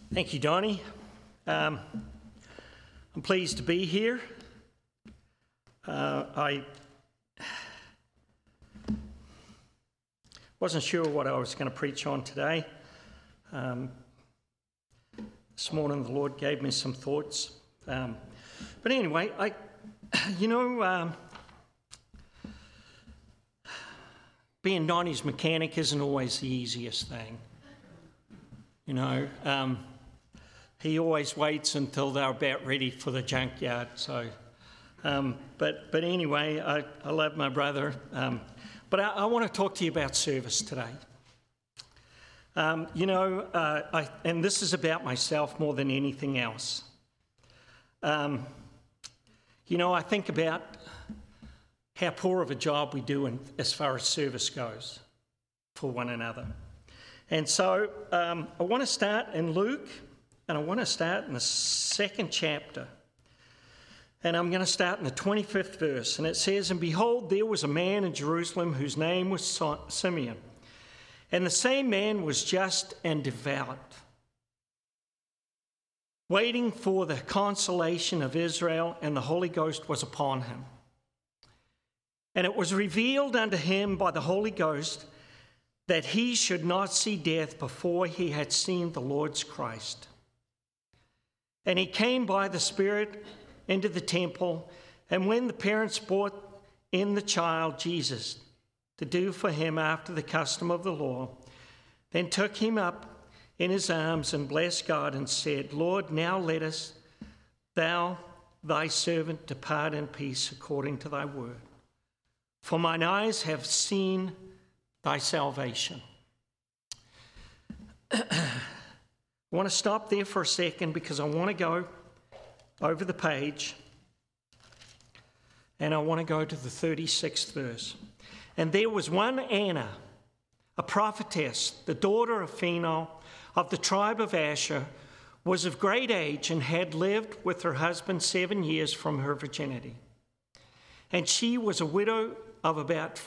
Thank you, Donnie. I'm pleased to be here. I wasn't sure what I was going to preach on today. This morning the Lord gave me some thoughts. But anyway, being Donnie's mechanic isn't always the easiest thing. He always waits until they're about ready for the junkyard. So, but anyway, I love my brother. But I want to talk to you about service today. And this is about myself more than anything else. I think about how poor of a job we do as far as service goes for one another. And so I want to start in Luke, and I want to start in the second chapter. And I'm going to start in the 25th verse. And it says, "And behold, there was a man in Jerusalem whose name was Simeon. And the same man was just and devout, waiting for the consolation of Israel, and the Holy Ghost was upon him. And it was revealed unto him by the Holy Ghost that he should not see death before he had seen the Lord's Christ. And he came by the Spirit into the temple, and when the parents brought in the child Jesus to do for him after the custom of the law, then took him up in his arms and blessed God and said, Lord, now lettest thou thy servant depart in peace according to thy word. For mine eyes have seen thy salvation." I want to stop there for a second because I want to go over the page and I want to go to the 36th verse. "And there was one Anna, a prophetess, the daughter of Phanuel of the tribe of Asher, was of great age and had lived with her husband 7 years from her virginity. And she was a widow of about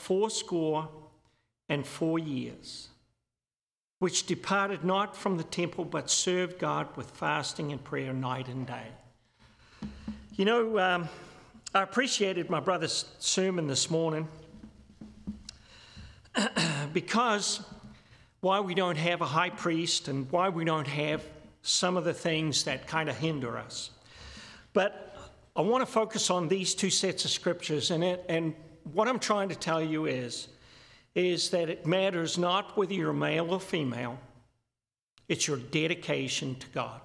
84 years, which departed not from the temple, but served God with fasting and prayer night and day." I appreciated my brother's sermon this morning because why we don't have a high priest and why we don't have some of the things that kind of hinder us. But I want to focus on these two sets of scriptures, and what I'm trying to tell you is that it matters not whether you're male or female, it's your dedication to God.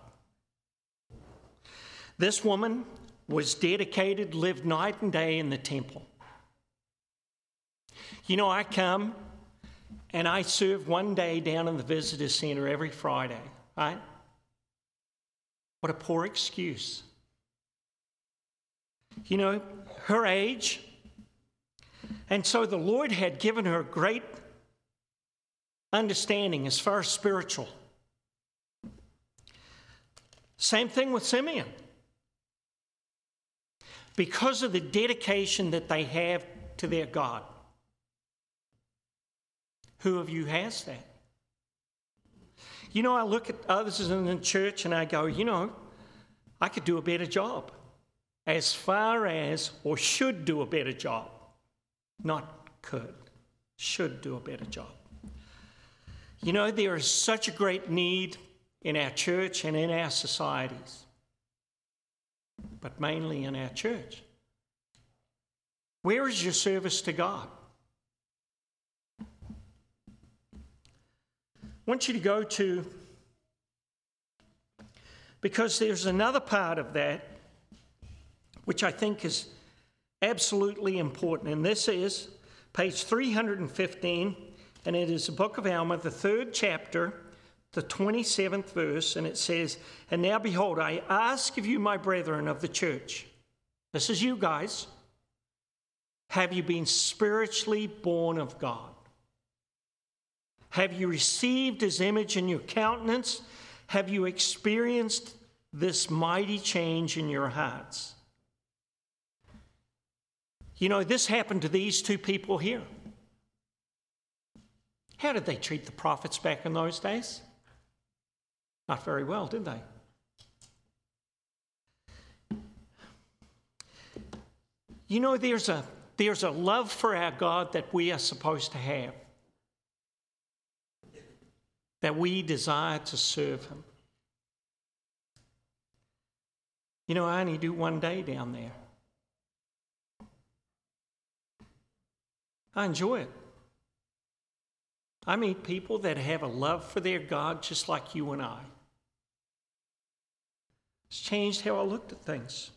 This woman was dedicated, lived night and day in the temple. I come and I serve one day down in the visitor center every Friday, right? What a poor excuse. Her age. And so the Lord had given her great understanding as far as spiritual. Same thing with Simeon. Because of the dedication that they have to their God. Who of you has that? I look at others in the church and I go, I could do a better job. As far as, or should do a better job. Not could, should do a better job. There is such a great need in our church and in our societies, but mainly in our church. Where is your service to God? I want you to go to, because there's another part of that which I think is absolutely important, and this is page 315, and it is the book of Alma, the 3rd chapter, the 27th verse, and it says, "And now behold, I ask of you, my brethren of the church," this is you guys, "have you been spiritually born of God? Have you received his image in your countenance? Have you experienced this mighty change in your hearts?" This happened to these two people here. How did they treat the prophets back in those days? Not very well, did they? You know, there's a love for our God that we are supposed to have, that we desire to serve him. You know, I only do one day down there. I enjoy it. I meet people that have a love for their God just like you and I. It's changed how I looked at things.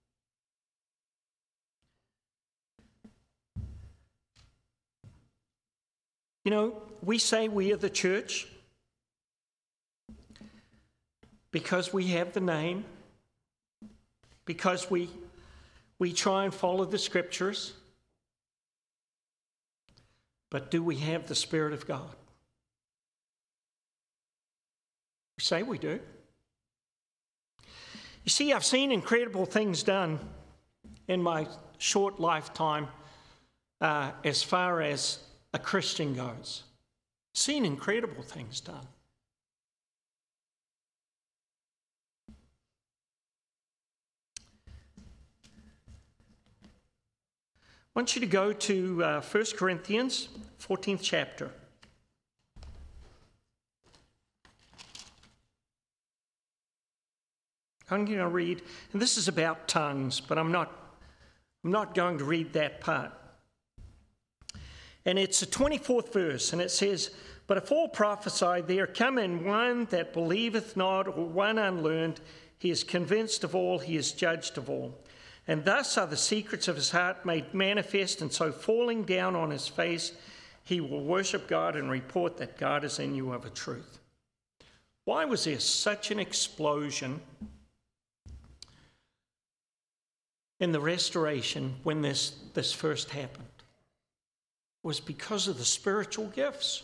You know, we say we are the church because we have the name, because we try and follow the scriptures. But do we have the Spirit of God? We say we do. You see, I've seen incredible things done in my short lifetime as far as a Christian goes. Seen incredible things done. I want you to go to 1 Corinthians, 14th chapter. I'm going to read, and this is about tongues, but I'm not going to read that part. And it's the 24th verse, and it says, "But if all prophesy, there come in one that believeth not, or one unlearned. He is convinced of all, he is judged of all. And thus are the secrets of his heart made manifest, and so falling down on his face, he will worship God and report that God is in you of a truth." Why was there such an explosion in the restoration when this first happened? It was because of the spiritual gifts.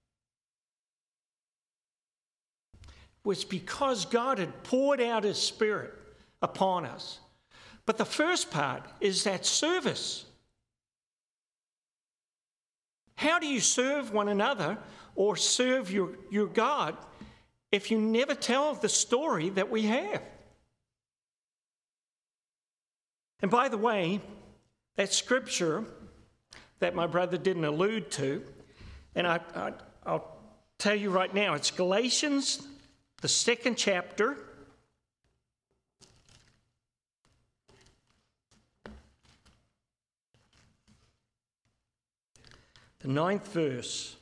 It was because God had poured out his Spirit upon us. But the first part is that service. How do you serve one another or serve your God if you never tell the story that we have? And by the way, that scripture that my brother didn't allude to, and I'll tell you right now, it's Galatians, the 2nd chapter, the 9th verse.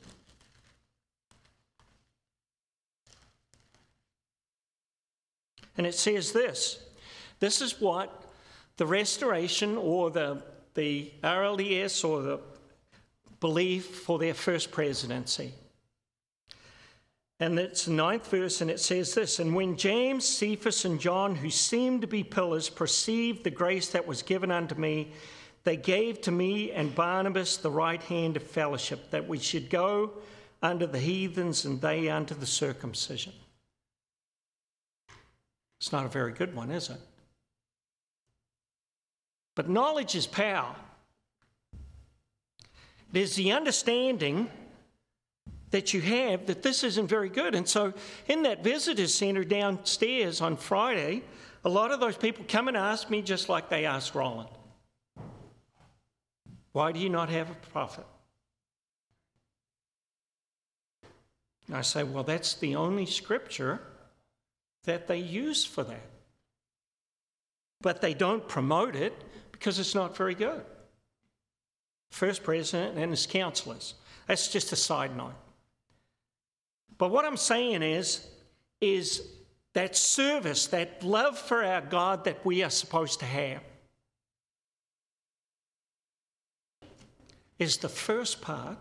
And it says this. This is what the restoration or the RLDS or the belief for their first presidency. And it's the 9th verse, and it says this: "And when James, Cephas, and John, who seemed to be pillars, perceived the grace that was given unto me, they gave to me and Barnabas the right hand of fellowship, that we should go unto the heathens and they unto the circumcision." It's not a very good one, is it? But knowledge is power. It is the understanding that you have that this isn't very good. And so in that visitor center downstairs on Friday, a lot of those people come and ask me just like they asked Roland, "Why do you not have a prophet?" And I say, well, that's the only scripture that they use for that. But they don't promote it because it's not very good. First president and his counselors. That's just a side note. But what I'm saying is that service, that love for our God that we are supposed to have, is the first part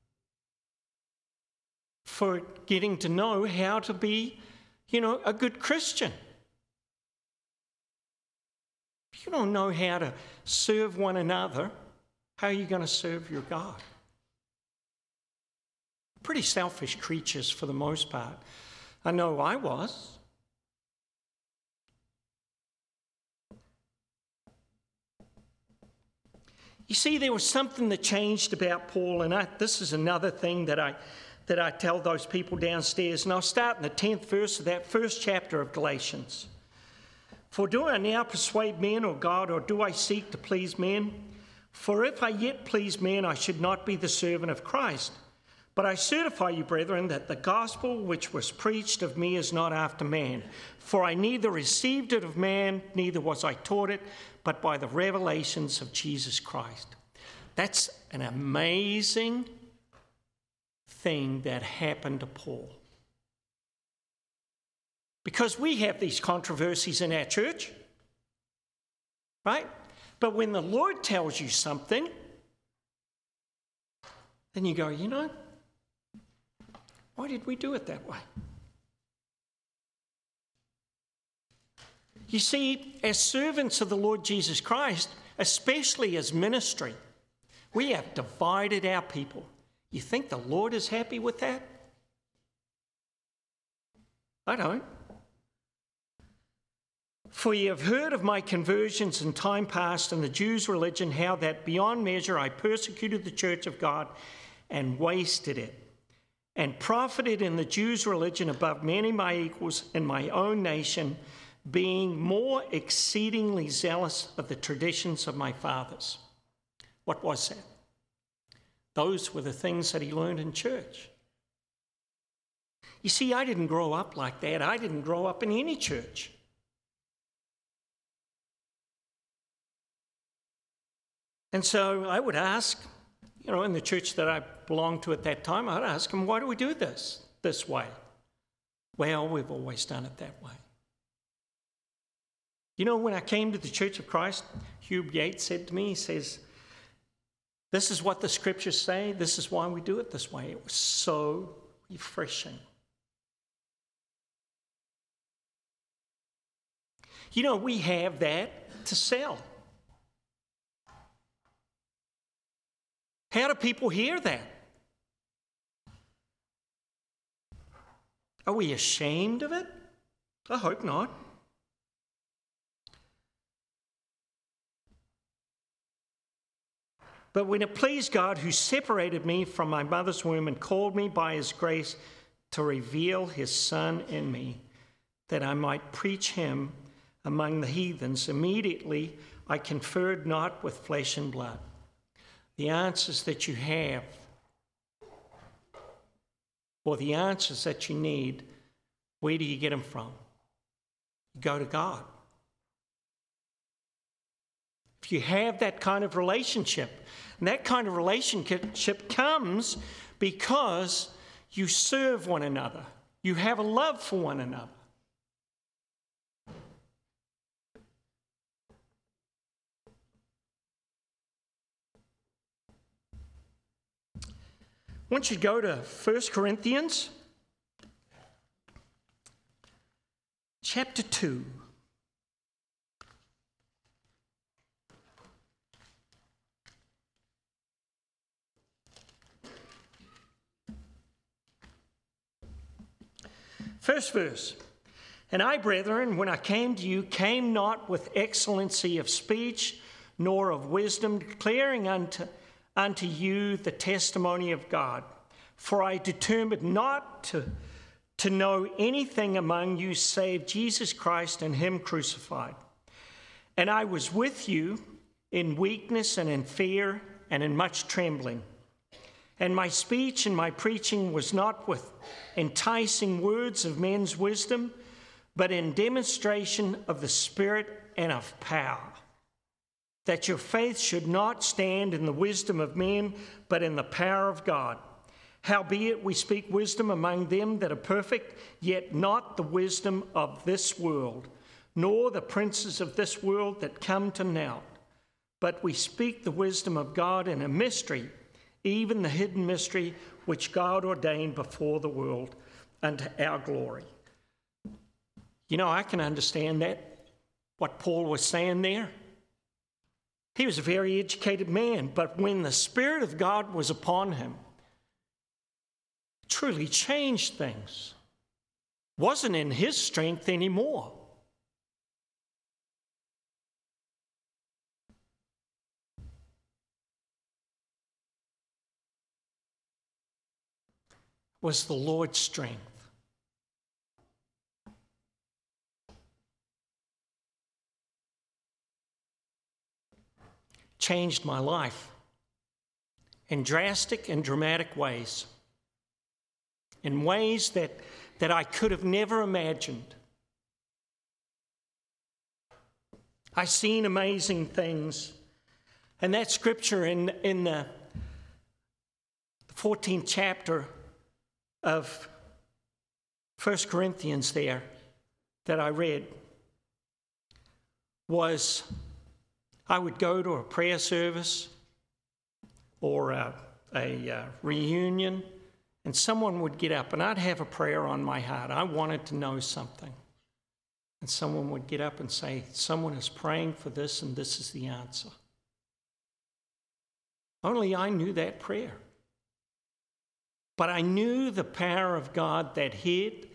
for getting to know how to be, a good Christian. If you don't know how to serve one another, how are you going to serve your God? Pretty selfish creatures for the most part. I know I was. You see, there was something that changed about Paul, and this is another thing that that I tell those people downstairs. And I'll start in the 10th verse of that first chapter of Galatians. For do I now persuade men or God, or do I seek to please men? For if I yet please men, I should not be the servant of Christ. But I certify you, brethren, that the gospel which was preached of me is not after man. For I neither received it of man, neither was I taught it, but by the revelations of Jesus Christ. That's an amazing thing that happened to Paul. Because we have these controversies in our church, right? But when the Lord tells you something, then you go, you know, why did we do it that way? You see, as servants of the Lord Jesus Christ, especially as ministry, we have divided our people. You think the Lord is happy with that? I don't. For ye have heard of my conversions in time past in the Jews' religion, how that beyond measure I persecuted the church of God and wasted it, and profited in the Jews' religion above many my equals in my own nation, being more exceedingly zealous of the traditions of my fathers. What was that? Those were the things that he learned in church. You see, I didn't grow up like that. I didn't grow up in any church. And so I would ask, in the church that I belonged to at that time, I'd ask them, why do we do this way? Well, we've always done it that way. When I came to the Church of Christ, Hugh Yates said to me, he says, this is what the scriptures say, this is why we do it this way. It was so refreshing. We have that to sell. How do people hear that? Are we ashamed of it? I hope not. But when it pleased God, who separated me from my mother's womb and called me by his grace to reveal his Son in me, that I might preach him among the heathens, immediately I conferred not with flesh and blood. The answers that you have, or the answers that you need, where do you get them from? You go to God. If you have that kind of relationship, and that kind of relationship comes because you serve one another. You have a love for one another. I want you to go to 1 Corinthians chapter 2. First verse. And I, brethren, when I came to you, came not with excellency of speech, nor of wisdom, declaring unto you the testimony of God. For I determined not to know anything among you save Jesus Christ and him crucified. And I was with you in weakness and in fear and in much trembling. And my speech and my preaching was not with enticing words of men's wisdom, but in demonstration of the Spirit and of power, that your faith should not stand in the wisdom of men, but in the power of God. Howbeit we speak wisdom among them that are perfect, yet not the wisdom of this world, nor the princes of this world that come to naught. But we speak the wisdom of God in a mystery, even the hidden mystery which God ordained before the world unto our glory. I can understand that, what Paul was saying there. He was a very educated man, but when the Spirit of God was upon him, it truly changed things. Wasn't in his strength anymore. was the Lord's strength. Changed my life in drastic and dramatic ways, in ways that I could have never imagined. I've seen amazing things. And that scripture in the 14th chapter of 1 Corinthians there that I read was, I would go to a prayer service or a reunion, and someone would get up, and I'd have a prayer on my heart. I wanted to know something. And someone would get up and say, someone is praying for this, and this is the answer. Only I knew that prayer. But I knew the power of God that He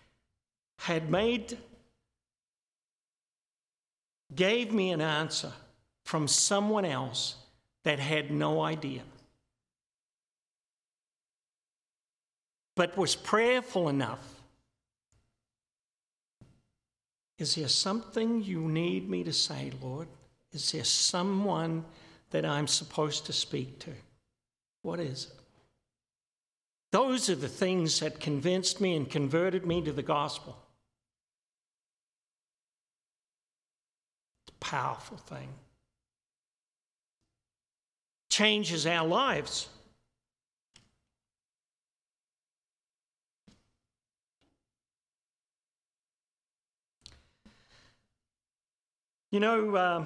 gave me an answer from someone else that had no idea, but was prayerful enough. Is there something you need me to say, Lord? Is there someone that I'm supposed to speak to? What is it? Those are the things that convinced me and converted me to the gospel. It's a powerful thing. Changes our lives. You know, I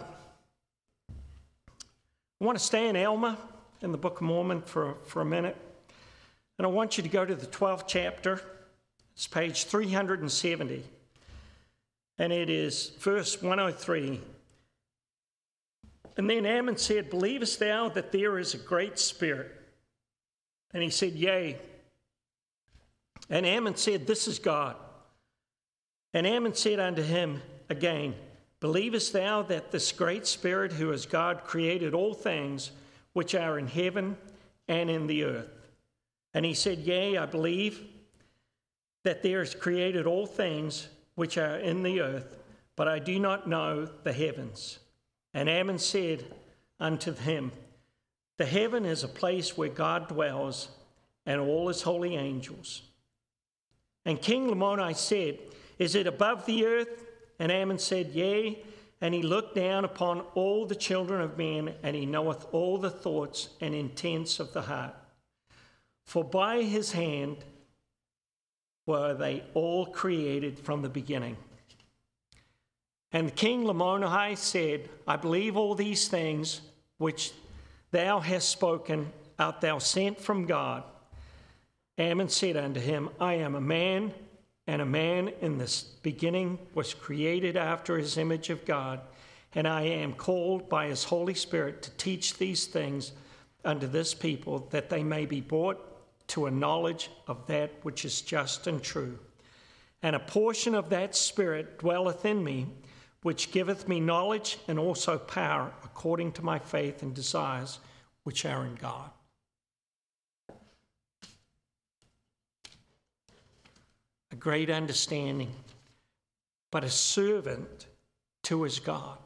want to stay in Alma in the Book of Mormon for a minute. And I want you to go to the 12th chapter. It's page 370. And it is verse 103. And then Ammon said, believest thou that there is a great spirit? And he said, yea. And Ammon said, this is God. And Ammon said unto him again, believest thou that this great spirit, who is God, created all things which are in heaven and in the earth? And he said, yea, I believe that there is created all things which are in the earth, but I do not know the heavens. And Ammon said unto him, the heaven is a place where God dwells, and all his holy angels. And King Lamoni said, is it above the earth? And Ammon said, yea. And he looked down upon all the children of men, and he knoweth all the thoughts and intents of the heart. For by his hand were they all created from the beginning. And King Lamoni said, I believe all these things which thou hast spoken. Art thou sent from God? Ammon said unto him, I am a man, and a man in the beginning was created after his image of God, and I am called by his Holy Spirit to teach these things unto this people, that they may be brought to a knowledge of that which is just and true. And a portion of that Spirit dwelleth in me, which giveth me knowledge and also power, according to my faith and desires which are in God. A great understanding, but a servant to his God.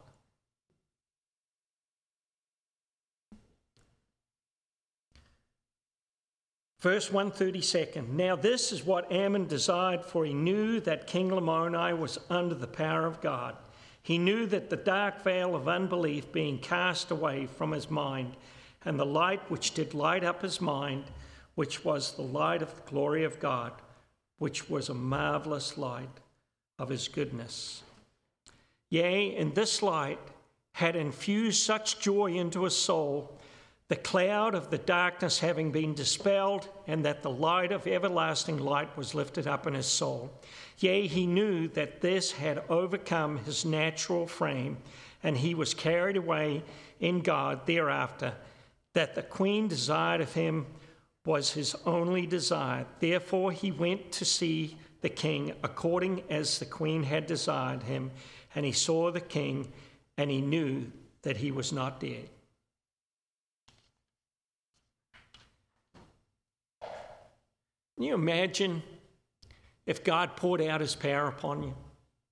Verse 132. Now this is what Ammon desired, for he knew that King Lamoni was under the power of God. He knew that the dark veil of unbelief being cast away from his mind, and the light which did light up his mind, which was the light of the glory of God, which was a marvelous light of his goodness. Yea, and this light had infused such joy into his soul, the cloud of the darkness having been dispelled, and that the light of everlasting light was lifted up in his soul. Yea, he knew that this had overcome his natural frame, and he was carried away in God thereafter, that the queen desired of him was his only desire. Therefore he went to see the king, according as the queen had desired him, and he saw the king, and he knew that he was not dead. Can you imagine if God poured out his power upon you?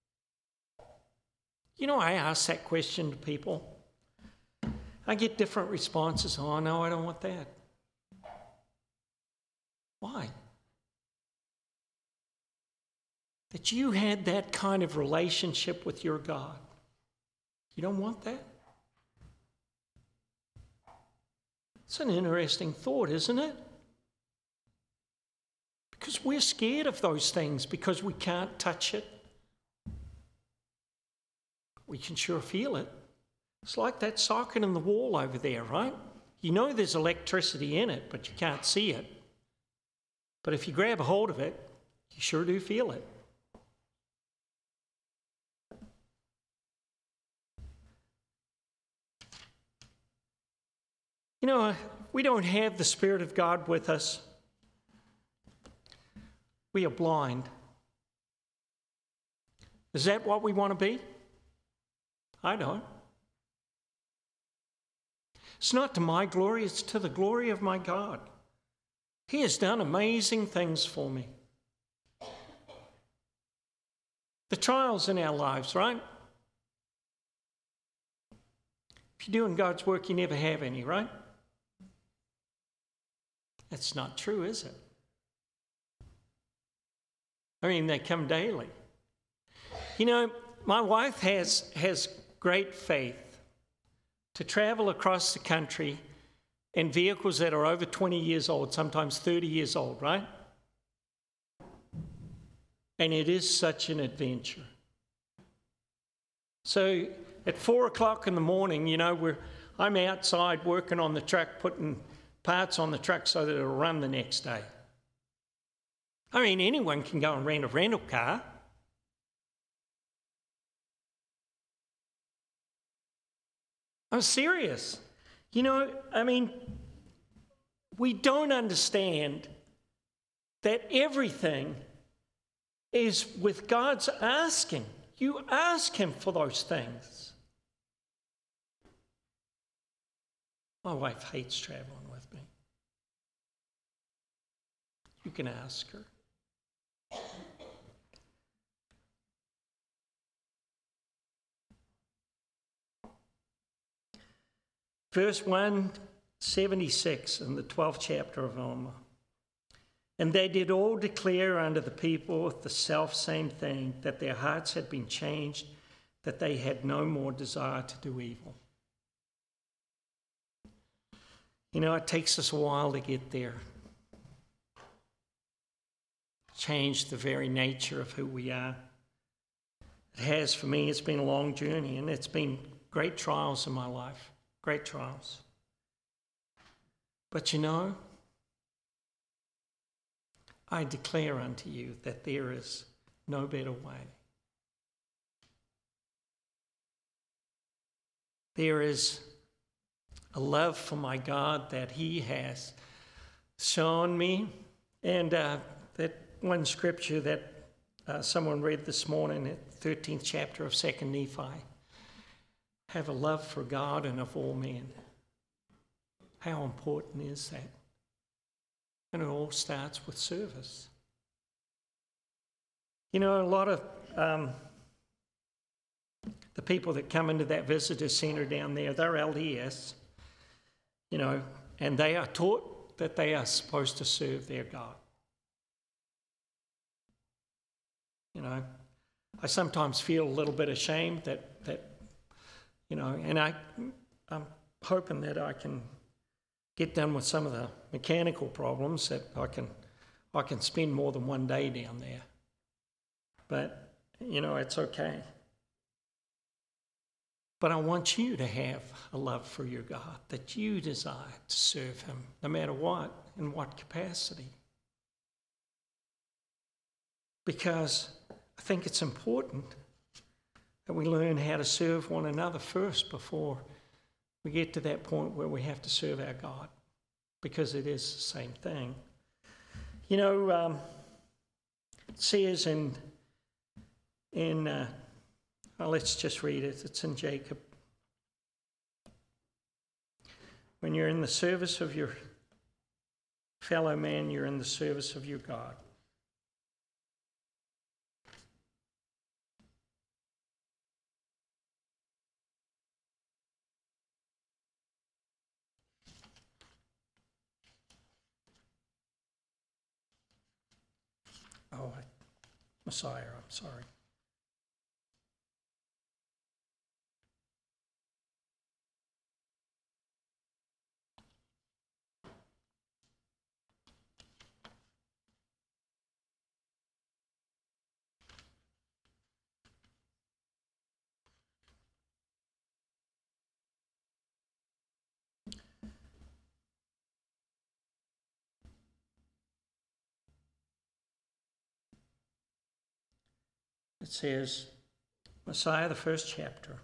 You know, I ask that question to people. I get different responses. Oh, no, I don't want that. Why? That you had that kind of relationship with your God. You don't want that? It's an interesting thought, isn't it? Because we're scared of those things because we can't touch it. We can sure feel it. It's like that socket in the wall over there, right? You know there's electricity in it, but you can't see it. But if you grab a hold of it, you sure do feel it. You know, we don't have the Spirit of God with us. We are blind. Is that what we want to be? I don't. It's not to my glory, it's to the glory of my God. He has done amazing things for me. The trials in our lives, right? If you're doing God's work, you never have any, right? That's not true, is it? I mean, they come daily. You know, my wife has great faith to travel across the country in vehicles that are over 20 years old, sometimes 30 years old, right? And it is such an adventure. So at 4 o'clock in the morning, you know, I'm outside working on the truck, putting parts on the truck so that it'll run the next day. I mean, anyone can go and rent a rental car. I'm serious. You know, I mean, we don't understand that everything is with God's asking. You ask him for those things. My wife hates traveling with me. You can ask her. Verse 176 in the 12th chapter of Alma. And they did all declare unto the people the selfsame thing, that their hearts had been changed, that they had no more desire to do evil. You know, it takes us a while to get there. Change the very nature of who we are. It has for me. It's been a long journey, and it's been great trials in my life. Great trials. But you know, I declare unto you that there is no better way. There is a love for my God that he has shown me. And that one scripture that someone read this morning, at 13th chapter of 2nd Nephi. Have a love for God and of all men. How important is that? And it all starts with service. You know, a lot of the people that come into that visitor centre down there, they're LDS, you know, and they are taught that they are supposed to serve their God. You know, I sometimes feel a little bit ashamed that you know, and I'm hoping that I can get done with some of the mechanical problems, that I can spend more than one day down there. But, you know, it's okay. But I want you to have a love for your God, that you desire to serve him, no matter what, in what capacity. Because I think it's important that we learn how to serve one another first before we get to that point where we have to serve our God, because it is the same thing. You know, it says let's just read it. It's in Jacob. When you're in the service of your fellow man, you're in the service of your God. Oh, Messiah, I'm sorry. It says, Messiah, the first chapter,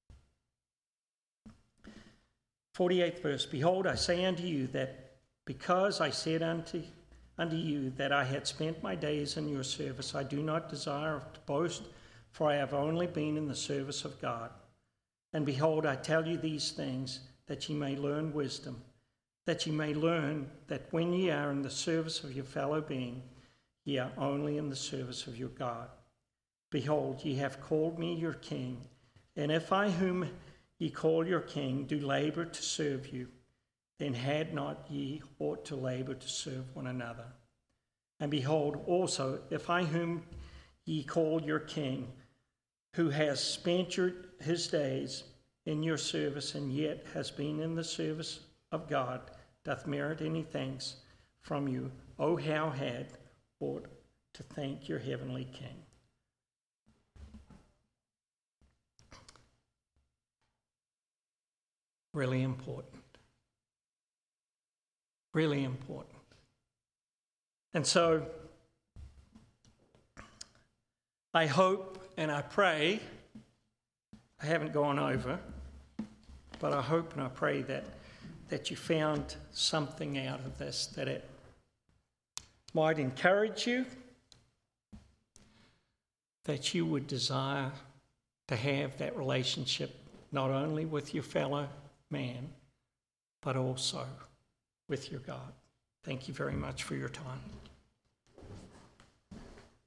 48th verse, Behold, I say unto you that because I said unto you that I had spent my days in your service, I do not desire to boast, for I have only been in the service of God. And behold, I tell you these things, that ye may learn wisdom, that ye may learn that when ye are in the service of your fellow being, ye are only in the service of your God. Behold, ye have called me your king, and if I whom ye call your king do labour to serve you, then had not ye ought to labour to serve one another. And behold, also, if I whom ye call your king, who has spent his days in your service, and yet has been in the service of God, doth merit any thanks from you, O how had ought to thank your heavenly King. Really important. Really important. And so I hope and I pray, I haven't gone over, but I hope and I pray that you found something out of this, that it might encourage you, that you would desire to have that relationship not only with your fellow man, but also with your God. Thank you very much for your time.